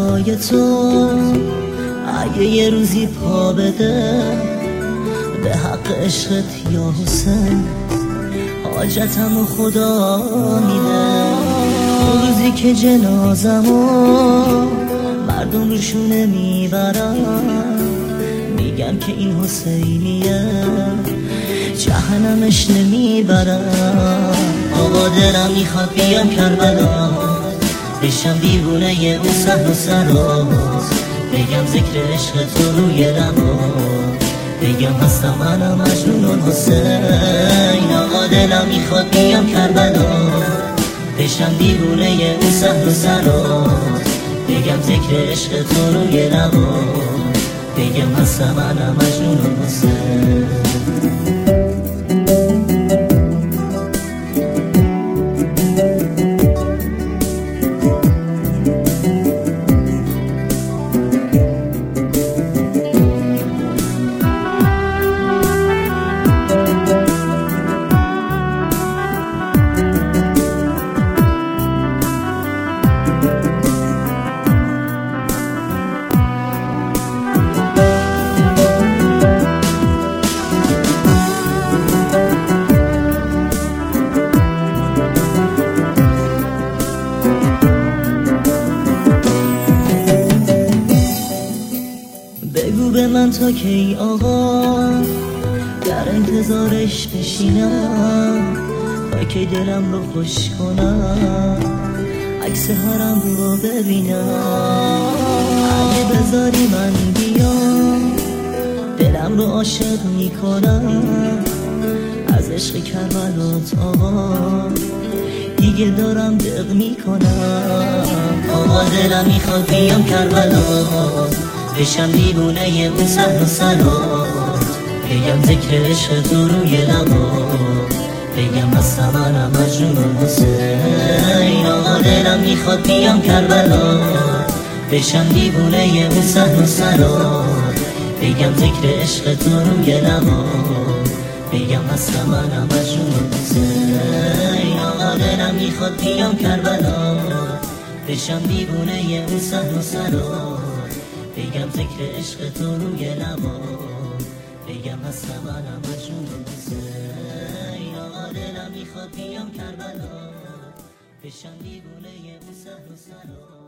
برای تو اگه یه روزی پا بده به حق عشقت یا حسین، حاجتمو خدا میده. روزی که جنازمو مردم روشونه میبرن، میگم که این حسینیه جهنمش نمیبرن. آقا دلم میخواد بیام کربلا، بشم دیوونه اون سهر و سراز، بگم ذکر عشق تو روی لبا، بگم هستم منم مجنون حسین. آقا دلم میخواد بیام کربلا، بشم دیوونه اون سهر و سراز، بگم ذکر عشق تو روی لبا، بگم هستم منم مجنون حسین. بگو به من تا کی آقا در انتظارش بشینم، تا کی دلم رو خوش کنم عکس حرم رو ببینم. اگه بذاری من بیام دلم رو عاشق میکنم، از عشق کربلات آقا دیگه دارم دق میکنم. آقا دلم میخواد بیام کربلا، بشم دیوونه اون سهر و سرات، بگم ذکر عشق تو روی لبا، بگم هستم منم مجنون حسین. آقا دلم میخواد بیام کربلا، بشم دیوونه اون سهر و سرات، بگم ذکر عشق تو روی لبا، بگم هستم منم مجنون حسین. آقا دلم میخواد بیام کربلا، بشم دیوونه اون سهر و سرات، بگم ذکر عشق تو روی لبا، بگم هستم منم مجنون حسین. آقا دلم میخواد بیام کربلا، بشم دیوونه اون سهر و سرات.